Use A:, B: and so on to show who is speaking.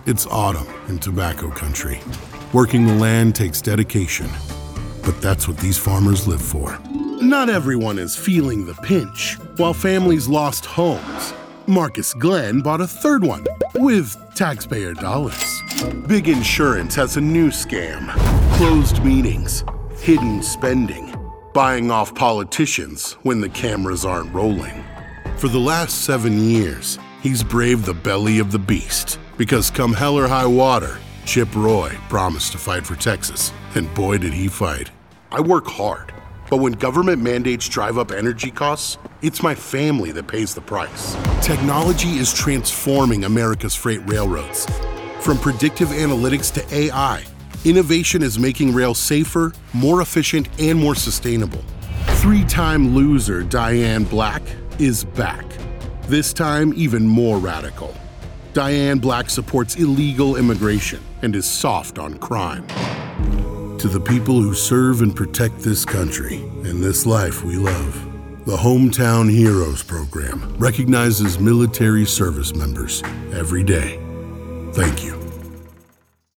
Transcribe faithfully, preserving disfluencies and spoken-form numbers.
A: It's autumn in tobacco country. Working the land takes dedication, but that's what these farmers live for. Not everyone is feeling the pinch. While families lost homes, Marcus Glenn bought a third one with taxpayer dollars. Big Insurance has a new scam. Closed meetings, hidden spending, buying off politicians when the cameras aren't rolling. For the last seven years, he's braved the belly of the beast because come hell or high water, Chip Roy promised to fight for Texas, and boy did he fight. I work hard, but when government mandates drive up energy costs, it's my family that pays the price. Technology is transforming America's freight railroads. From predictive analytics to A I, innovation is making rail safer, more efficient, and more sustainable. Three-time loser Diane Black is back. This time, even more radical. Diane Black supports illegal immigration and is soft on crime. To the people who serve and protect this country and this life we love, the Hometown Heroes program recognizes military service members every day. Thank you.